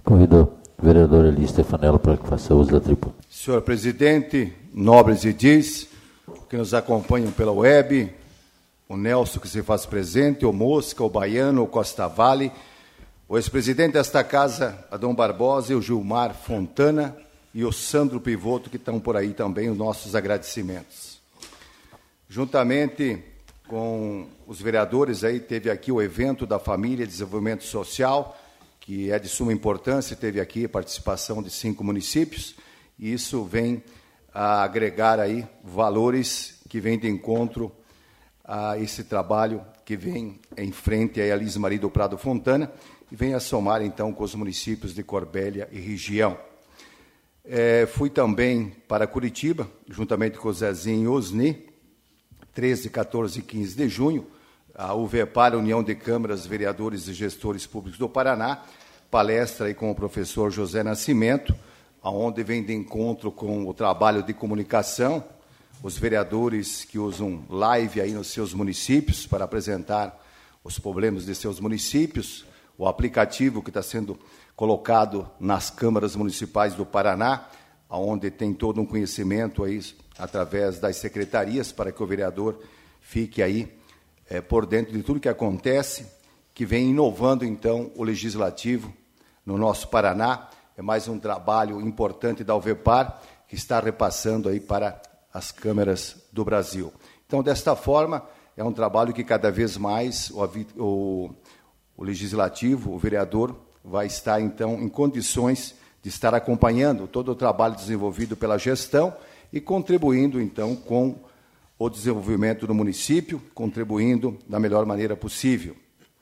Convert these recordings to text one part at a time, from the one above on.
Convido o vereador Eli Stefanello para que faça uso da tribuna. Senhor presidente, nobres edis, que nos acompanham pela web, o Nelson que se faz presente, o Mosca, o Baiano, o Costa Vale, o ex-presidente desta casa, Adão Barbosa, e o Gilmar Fontana, e o Sandro Pivoto, que estão por aí também, os nossos agradecimentos. Juntamente com os vereadores, aí teve aqui o evento da Família e Desenvolvimento Social, que é de suma importância, teve aqui a participação de 5 municípios, e isso vem a agregar aí valores que vêm de encontro a esse trabalho que vem em frente a Elis Maria do Prado Fontana, e vem a somar, então, com os municípios de Corbélia e região. Fui também para Curitiba, juntamente com o Zezinho e Osni, 13, 14 e 15 de junho, a UVEPAR, União de Câmaras, Vereadores e Gestores Públicos do Paraná, palestra aí com o professor José Nascimento, onde vem de encontro com o trabalho de comunicação, os vereadores que usam live aí nos seus municípios para apresentar os problemas de seus municípios, o aplicativo que está sendo colocado nas câmaras municipais do Paraná, onde tem todo um conhecimento aí através das secretarias para que o vereador fique aí por dentro de tudo que acontece, que vem inovando então o legislativo no nosso Paraná. É mais um trabalho importante da UVEPAR que está repassando aí para as câmaras do Brasil. Então, desta forma, é um trabalho que cada vez mais o legislativo, o vereador, vai estar, então, em condições de estar acompanhando todo o trabalho desenvolvido pela gestão e contribuindo, então, com o desenvolvimento do município, contribuindo da melhor maneira possível.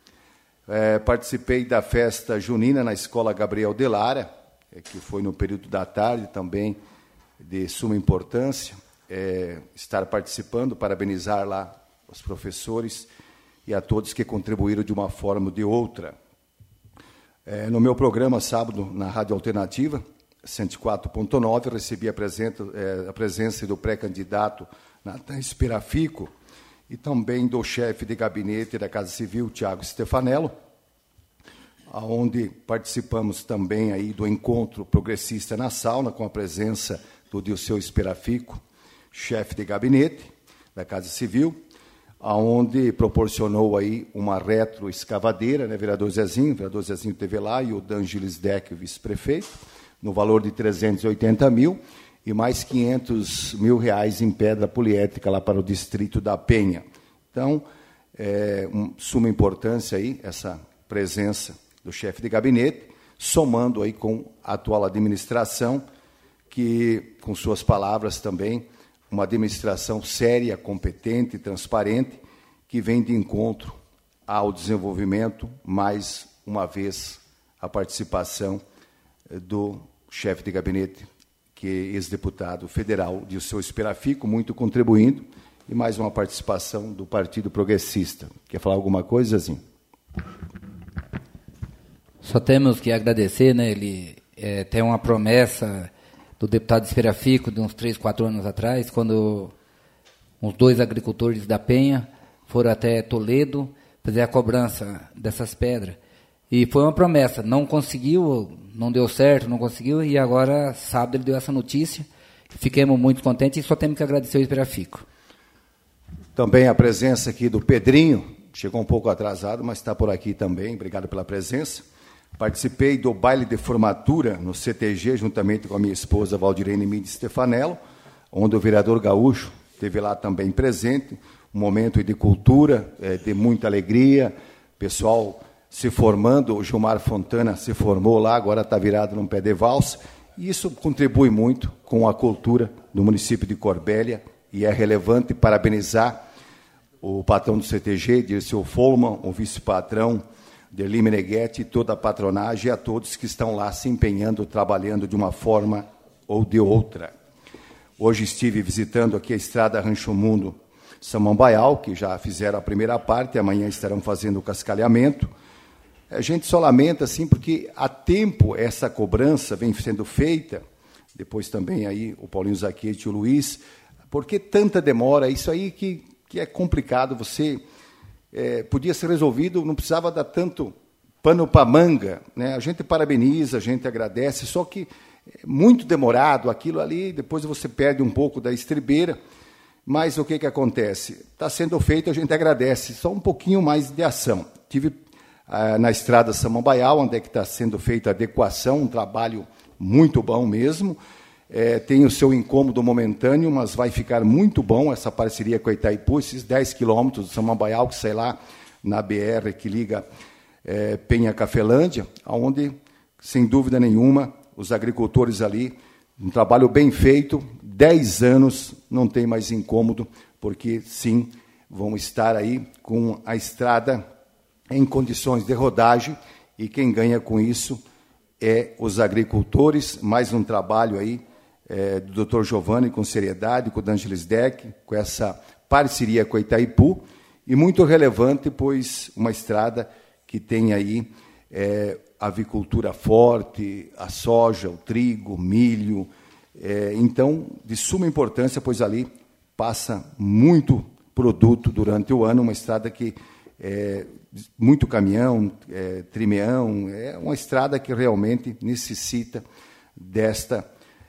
Participei da festa junina na Escola Gabriel de Lara, que foi no período da tarde, também de suma importância, estar participando, parabenizar lá os professores e a todos que contribuíram de uma forma ou de outra. No meu programa, sábado, na Rádio Alternativa, 104.9, recebi a presença do pré-candidato Natan Esperafico e também do chefe de gabinete da Casa Civil, Tiago Stefanello, onde participamos também aí do encontro progressista na sauna, com a presença do Dilceu Esperafico, chefe de gabinete da Casa Civil, onde proporcionou aí uma retroescavadeira, né, o vereador Zezinho esteve lá, e o D'Angelis Deck, o vice-prefeito, no valor de 380 mil, e mais 500 mil reais em pedra poliétrica lá para o distrito da Penha. Então, suma importância aí essa presença do chefe de gabinete, somando aí com a atual administração, que, com suas palavras também, uma administração séria, competente, transparente, que vem de encontro ao desenvolvimento, mais uma vez, a participação do chefe de gabinete, que é ex-deputado federal, Dilceu Esperafico, muito contribuindo, e mais uma participação do Partido Progressista. Quer falar alguma coisa, Zezinho? Só temos que agradecer, né? Ele tem uma promessa do deputado Esperafico de uns 3, 4 anos atrás, quando uns 2 agricultores da Penha foram até Toledo fazer a cobrança dessas pedras. E foi uma promessa, não conseguiu, não deu certo, não conseguiu, e agora, sábado, ele deu essa notícia. Fiquemos muito contentes e só temos que agradecer o Esperafico. Também a presença aqui do Pedrinho, chegou um pouco atrasado, mas está por aqui também, obrigado pela presença. Participei do baile de formatura no CTG, juntamente com a minha esposa Valdirene Mendes Stefanello, onde o vereador Gaúcho esteve lá também presente, um momento de cultura, de muita alegria, pessoal se formando, o Gilmar Fontana se formou lá, agora está virado num pé de valsa, e isso contribui muito com a cultura do município de Corbélia, e é relevante parabenizar o patrão do CTG, Dirceu Folman, o vice-patrão, Derli Meneghetti, toda a patronagem, e a todos que estão lá se empenhando, trabalhando de uma forma ou de outra. Hoje estive visitando aqui a estrada Rancho Mundo Samambaial, que já fizeram a primeira parte, amanhã estarão fazendo o cascalhamento. A gente só lamenta, assim, porque há tempo essa cobrança vem sendo feita, depois também aí o Paulinho Zaquete e o Luiz, por que tanta demora? Isso aí que é complicado, você podia ser resolvido, não precisava dar tanto pano para manga, né? A gente parabeniza, a gente agradece, só que é muito demorado aquilo ali, depois você perde um pouco da estribeira, mas o que acontece? Está sendo feito, a gente agradece, só um pouquinho mais de ação. Tive na estrada Samambaial, onde é que está sendo feita a adequação, um trabalho muito bom mesmo, tem o seu incômodo momentâneo, mas vai ficar muito bom essa parceria com a Itaipu, esses 10 quilômetros do Samambaial, que sai lá na BR que liga Penha Cafelândia, onde, sem dúvida nenhuma, os agricultores ali, um trabalho bem feito, 10 anos, não tem mais incômodo, porque, sim, vão estar aí com a estrada em condições de rodagem, e quem ganha com isso é os agricultores, mais um trabalho aí do Dr. Giovanni, com seriedade, com o D'Angelis Deck, com essa parceria com a Itaipu, e muito relevante, pois uma estrada que tem aí avicultura forte, a soja, o trigo, o milho, então, de suma importância, pois ali passa muito produto durante o ano, uma estrada que muito caminhão, trimeão, é uma estrada que realmente necessita desta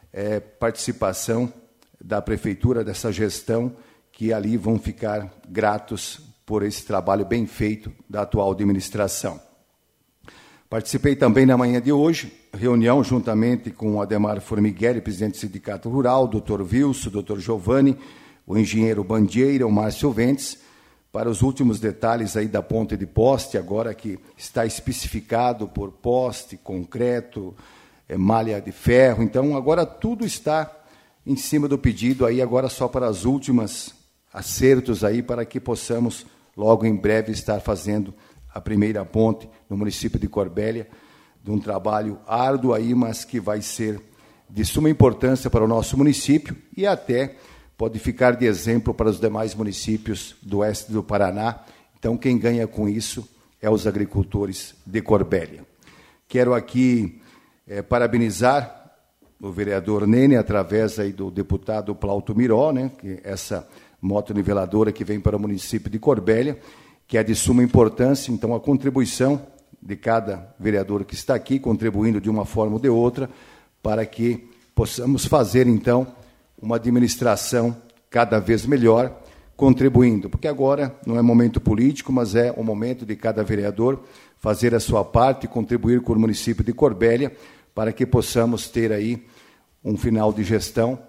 participação da prefeitura, dessa gestão, que ali vão ficar gratos por esse trabalho bem feito da atual administração. Participei também na manhã de hoje, reunião juntamente com o Ademar Formigueri, presidente do Sindicato Rural, o Dr. Wilson, o Dr. Giovanni, o engenheiro Bandieira, o Márcio Ventes, para os últimos detalhes aí da ponte de poste, agora que está especificado por poste, concreto, malha de ferro. Então, agora tudo está em cima do pedido, aí agora só para as últimas acertos aí, para que possamos logo em breve estar fazendo a primeira ponte no município de Corbélia, de um trabalho árduo aí, mas que vai ser de suma importância para o nosso município e até pode ficar de exemplo para os demais municípios do oeste do Paraná. Então, quem ganha com isso é os agricultores de Corbélia. Quero aqui parabenizar o vereador Nene, através aí do deputado Plauto Miró, né, que essa motoniveladora que vem para o município de Corbélia, que é de suma importância. Então, a contribuição de cada vereador que está aqui, contribuindo de uma forma ou de outra, para que possamos fazer, então, uma administração cada vez melhor, contribuindo, porque agora não é momento político, mas é o momento de cada vereador fazer a sua parte e contribuir com o município de Corbélia, para que possamos ter aí um final de gestão,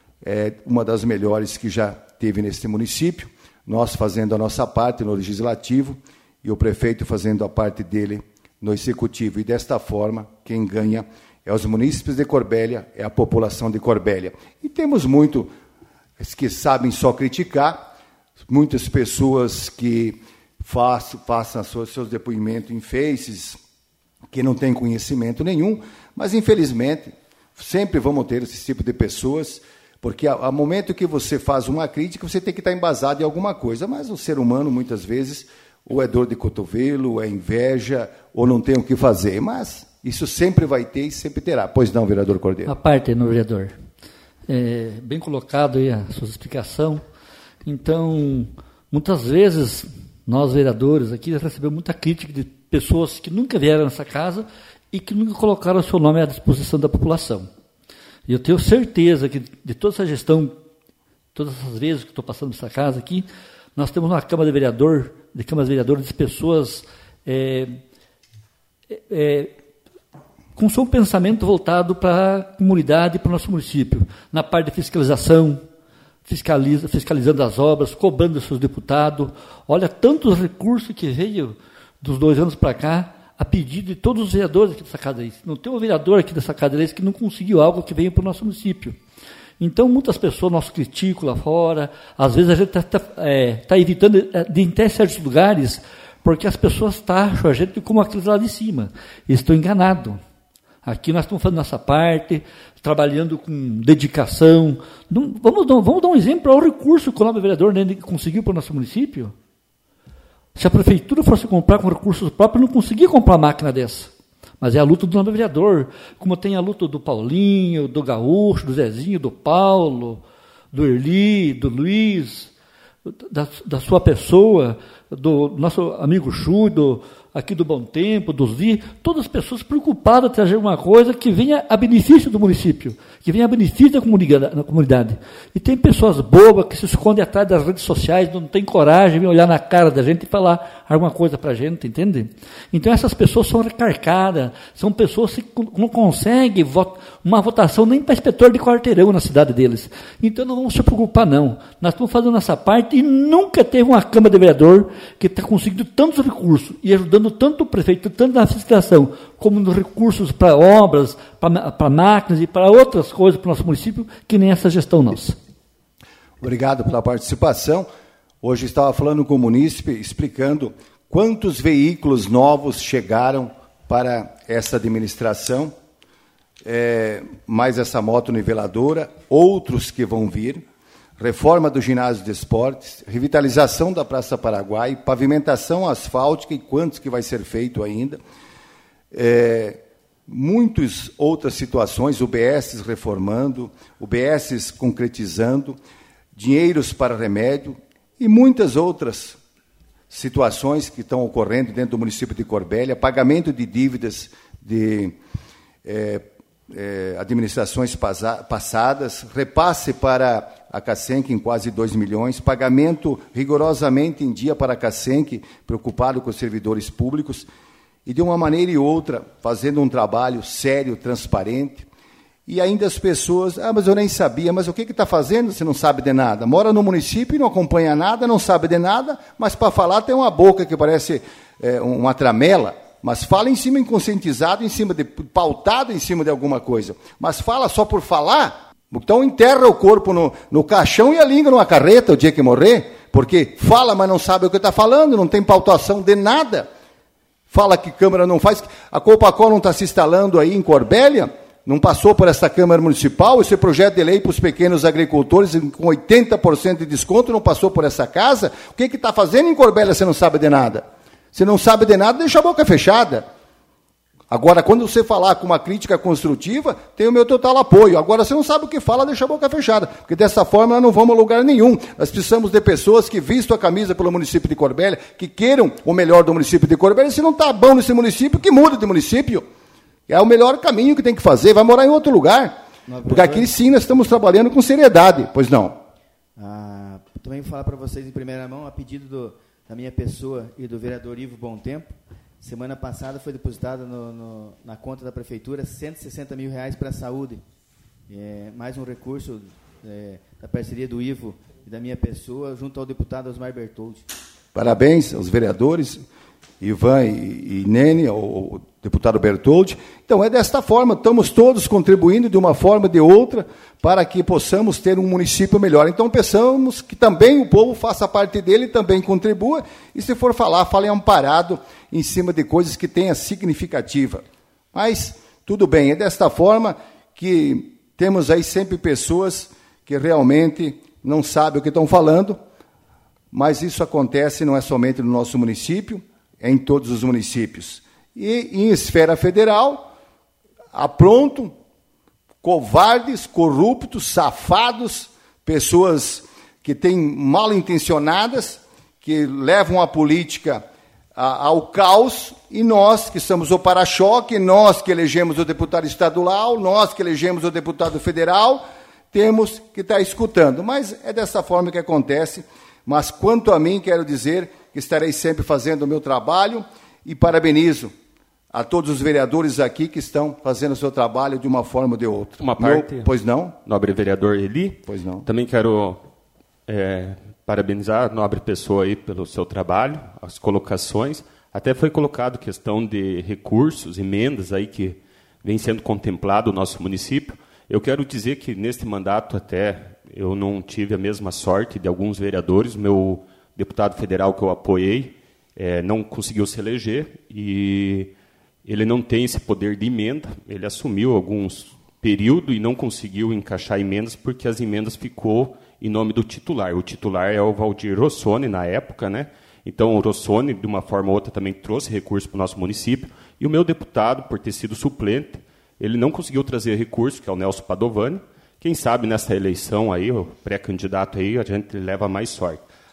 uma das melhores que já teve neste município, nós fazendo a nossa parte no Legislativo e o prefeito fazendo a parte dele no Executivo. E desta forma, quem ganha é os munícipes de Corbélia, é a população de Corbélia. E temos muitos que sabem só criticar, muitas pessoas que façam seus depoimentos em faces, que não têm conhecimento nenhum, mas, infelizmente, sempre vamos ter esse tipo de pessoas, porque ao momento que você faz uma crítica, você tem que estar embasado em alguma coisa, mas o ser humano, muitas vezes, ou é dor de cotovelo, ou é inveja, ou não tem o que fazer, mas isso sempre vai ter e sempre terá. Pois não, vereador Cordeiro? A parte, no vereador. Bem colocado aí a sua explicação. Então, muitas vezes, nós vereadores aqui recebemos muita crítica de pessoas que nunca vieram nessa casa e que nunca colocaram o seu nome à disposição da população. E eu tenho certeza que de toda essa gestão, todas essas vezes que estou passando nessa casa aqui, nós temos uma Câmara de Vereadores de pessoas com seu pensamento voltado para a comunidade e para o nosso município, na parte de fiscalização, fiscalizando as obras, cobrando os seus deputados. Olha, tantos recursos que veio dos 2 anos para cá, a pedido de todos os vereadores aqui dessa casa. Não tem um vereador aqui dessa casa que não conseguiu algo que veio para o nosso município. Então, muitas pessoas nos criticam lá fora, às vezes a gente está evitando de ir até certos lugares, porque as pessoas taxam a gente como aqueles lá de cima. Eles estão enganados. Aqui nós estamos fazendo nossa parte, trabalhando com dedicação. Vamos dar um exemplo ao recurso que o novo vereador conseguiu para o nosso município. Se a prefeitura fosse comprar com recursos próprios, não conseguia comprar uma máquina dessa. Mas é a luta do novo vereador, como tem a luta do Paulinho, do Gaúcho, do Zezinho, do Paulo, do Erli, do Luiz, da sua pessoa, do nosso amigo Chu, aqui do Bom Tempo, dos VI, todas as pessoas preocupadas em trazer uma coisa que venha a benefício do município, que venha a benefício da comunidade. E tem pessoas bobas que se escondem atrás das redes sociais, não tem coragem de olhar na cara da gente e falar alguma coisa para a gente, entende? Então essas pessoas são recarcadas, são pessoas que não conseguem uma votação nem para inspetor de quarteirão na cidade deles. Então não vamos se preocupar não. Nós estamos fazendo essa parte e nunca teve uma Câmara de Vereador que está conseguindo tantos recursos e ajudando tanto o prefeito, tanto na fiscalização, como nos recursos para obras, para máquinas e para outras coisas para o nosso município, que nem essa gestão nossa. Obrigado pela participação. Hoje estava falando com o munícipe, explicando quantos veículos novos chegaram para essa administração, mais essa moto niveladora, outros que vão vir, reforma do ginásio de esportes, revitalização da Praça Paraguai, pavimentação asfáltica e quantos que vai ser feito ainda, muitas outras situações, UBSs reformando, UBSs concretizando, dinheiros para remédio e muitas outras situações que estão ocorrendo dentro do município de Corbélia, pagamento de dívidas de administrações passadas, repasse para a Casenc em quase 2 milhões, pagamento rigorosamente em dia para a Casenc, preocupado com os servidores públicos, e de uma maneira e outra, fazendo um trabalho sério, transparente, e ainda as pessoas, mas eu nem sabia, mas o que está fazendo? Você não sabe de nada. Mora no município e não acompanha nada, não sabe de nada, mas para falar tem uma boca que parece uma tramela, mas fala em cima inconscientizado, pautado em cima de alguma coisa. Mas fala só por falar, então enterra o corpo no caixão e a língua numa carreta o dia que morrer, porque fala, mas não sabe o que está falando, não tem pautação de nada. Fala que Câmara não faz. A Copacol não está se instalando aí em Corbélia, não passou por essa Câmara Municipal, esse projeto de lei para os pequenos agricultores com 80% de desconto não passou por essa casa. O que está fazendo em Corbélia você não sabe de nada? Se não sabe de nada, deixa a boca fechada. Agora, quando você falar com uma crítica construtiva, tem o meu total apoio. Agora, você não sabe o que fala, deixa a boca fechada. Porque dessa forma, nós não vamos a lugar nenhum. Nós precisamos de pessoas que vistam a camisa pelo município de Corbélia, que queiram o melhor do município de Corbélia. Se não está bom nesse município, que muda de município. É o melhor caminho que tem que fazer. Vai morar em outro lugar. Porque aqui, sim, nós estamos trabalhando com seriedade. Pois não. Também vou falar para vocês em primeira mão, a pedido da minha pessoa e do vereador Ivo Bom Tempo. Semana passada foi depositado na conta da Prefeitura R$160 mil para a saúde. Mais um recurso da parceria do Ivo e da minha pessoa, junto ao deputado Osmar Bertoldi. Parabéns aos vereadores, Ivan e Nene, ao deputado Bertoldi. Então, é desta forma, estamos todos contribuindo de uma forma ou de outra para que possamos ter um município melhor. Então, pensamos que também o povo faça parte dele, também contribua, e se for falar, fale amparado em cima de coisas que tenha significativa. Mas, tudo bem, é desta forma que temos aí sempre pessoas que realmente não sabem o que estão falando, mas isso acontece não é somente no nosso município, é em todos os municípios. E em esfera federal, aprontam covardes, corruptos, safados, pessoas que têm mal intencionadas, que levam a política ao caos, e nós que somos o para-choque, nós que elegemos o deputado estadual, nós que elegemos o deputado federal, temos que estar escutando. Mas é dessa forma que acontece. Mas quanto a mim, quero dizer que estarei sempre fazendo o meu trabalho e parabenizo a todos os vereadores aqui que estão fazendo o seu trabalho de uma forma ou de outra. Uma parte, pois não? Nobre vereador Eli. Pois não. Também quero parabenizar a nobre pessoa aí pelo seu trabalho, as colocações. Até foi colocado questão de recursos, emendas aí que vem sendo contemplado o nosso município. Eu quero dizer que neste mandato até eu não tive a mesma sorte de alguns vereadores. O meu deputado federal que eu apoiei não conseguiu se eleger e ele não tem esse poder de emenda. Ele assumiu alguns períodos e não conseguiu encaixar emendas porque as emendas ficou em nome do titular. O titular é o Valdir Rossoni, na época, né? Então, o Rossoni, de uma forma ou outra, também trouxe recurso para o nosso município. E o meu deputado, por ter sido suplente, ele não conseguiu trazer recurso, que é o Nelson Padovani. Quem sabe, nessa eleição aí, o pré-candidato aí, a gente leva mais sorte.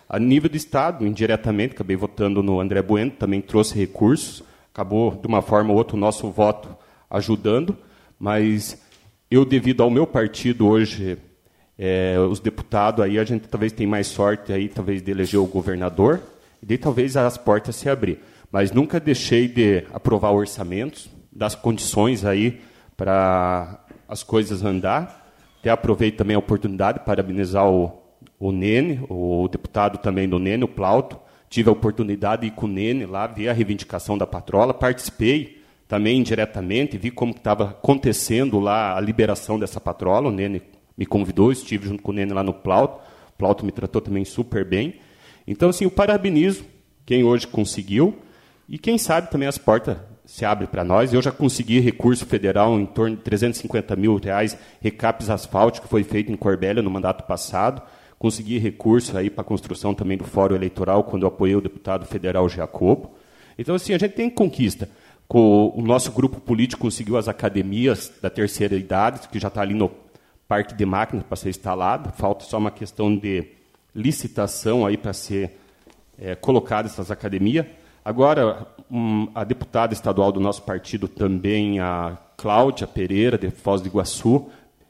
A nível do Estado, indiretamente, acabei votando no André Bueno, também trouxe recursos, acabou, de uma forma ou outra, o nosso voto ajudando, mas eu, devido ao meu partido hoje, os deputados, aí a gente talvez tenha mais sorte, aí, talvez, de eleger o governador, e daí talvez as portas se abrir. Mas nunca deixei de aprovar orçamentos, das condições aí para as coisas andar. Até aproveito também a oportunidade para parabenizar o Nene, o deputado também do Nene, o Plauto. Tive a oportunidade de ir com o Nene lá, ver a reivindicação da patrola, participei também indiretamente, vi como estava acontecendo lá a liberação dessa patrola. O Nene me convidou, estive junto com o Nene lá no Plauto. O Plauto me tratou também super bem. Então, assim, eu parabenizo quem hoje conseguiu e quem sabe também as portas se abrem para nós. Eu já consegui recurso federal em torno de R$350 mil, recapes asfáltico, que foi feito em Corbélia no mandato passado. Consegui recurso aí para a construção também do Fórum Eleitoral, quando eu apoiei o deputado federal Jacobo. Então, assim, a gente tem conquista. O nosso grupo político conseguiu as academias da terceira idade, que já está ali no parque de máquinas para ser instalado. Falta só uma questão de licitação aí para ser colocada essas academias. Agora, a deputada estadual do nosso partido também, a Cláudia Pereira, de Foz do Iguaçu,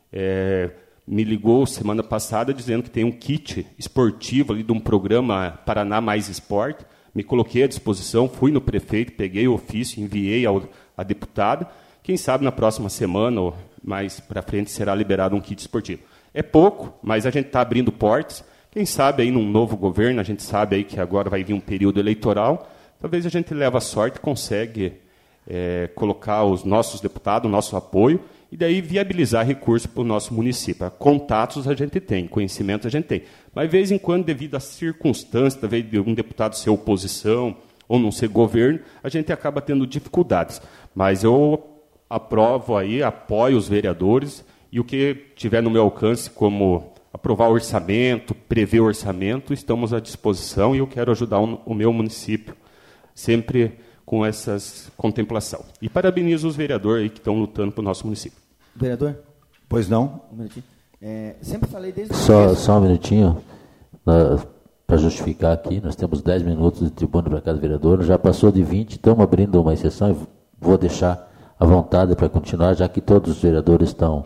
me ligou semana passada dizendo que tem um kit esportivo ali de um programa Paraná Mais Esporte. Me coloquei à disposição, fui no prefeito, peguei o ofício, enviei à deputada. Quem sabe na próxima semana ou mais para frente será liberado um kit esportivo. É pouco, mas a gente está abrindo portas. Quem sabe aí num novo governo, a gente sabe aí que agora vai vir um período eleitoral, talvez a gente leve a sorte e consegue colocar os nossos deputados, o nosso apoio, e daí viabilizar recursos para o nosso município. Contatos a gente tem, conhecimento a gente tem. Mas, de vez em quando, devido às circunstâncias, talvez de um deputado ser oposição ou não ser governo, a gente acaba tendo dificuldades. Mas eu aprovo aí, apoio os vereadores, e o que tiver no meu alcance, como aprovar o orçamento, prever o orçamento, estamos à disposição, e eu quero ajudar o meu município, sempre com essas contemplação. E parabenizo os vereadores aí que estão lutando para o nosso município. Vereador? Pois não? Um minutinho. Sempre falei desde o Só um minutinho, para justificar aqui, nós temos 10 minutos de tribuna para cada vereador, já passou de 20, estamos abrindo uma exceção e vou deixar à vontade para continuar, já que todos os vereadores estão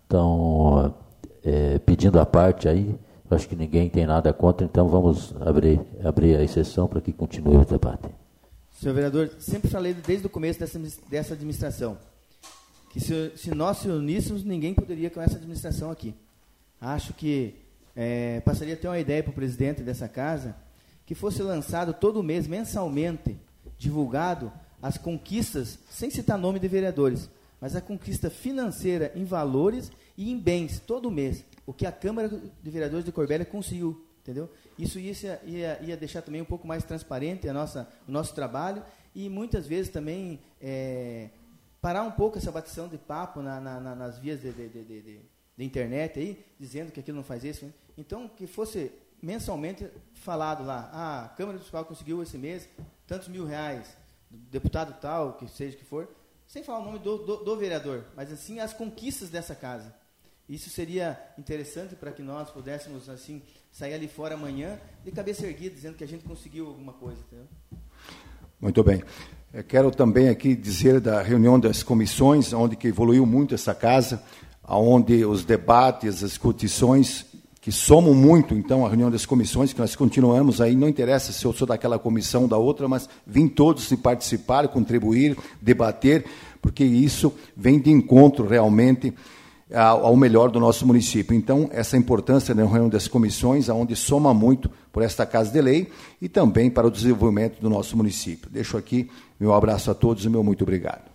pedindo a parte aí, acho que ninguém tem nada contra, então vamos abrir a exceção para que continue o debate. Senhor vereador, sempre falei desde o começo dessa administração que se nós se uníssemos, ninguém poderia com essa administração aqui. Acho que passaria a ter uma ideia para o presidente dessa casa, que fosse lançado todo mês, mensalmente, divulgado as conquistas, sem citar nome de vereadores, mas a conquista financeira em valores e em bens, todo mês, o que a Câmara de Vereadores de Corbélia conseguiu. Entendeu? Isso ia deixar também um pouco mais transparente o nosso trabalho e muitas vezes também parar um pouco essa batição de papo nas vias de internet aí, dizendo que aquilo não faz isso. Né? Então, que fosse mensalmente falado lá, a Câmara Municipal conseguiu esse mês tantos mil reais, deputado tal, que seja que for, sem falar o nome do vereador, mas assim as conquistas dessa casa. Isso seria interessante para que nós pudéssemos assim sair ali fora amanhã de cabeça erguida, dizendo que a gente conseguiu alguma coisa. Entendeu? Muito bem. Eu quero também aqui dizer da reunião das comissões, onde que evoluiu muito essa casa, onde os debates, as discussões, que somam muito, então, a reunião das comissões, que nós continuamos aí, não interessa se eu sou daquela comissão ou da outra, mas vim todos se participar, contribuir, debater, porque isso vem de encontro realmente ao melhor do nosso município. Então, essa importância da reunião das comissões, onde soma muito por esta Casa de Lei e também para o desenvolvimento do nosso município. Deixo aqui meu abraço a todos e meu muito obrigado.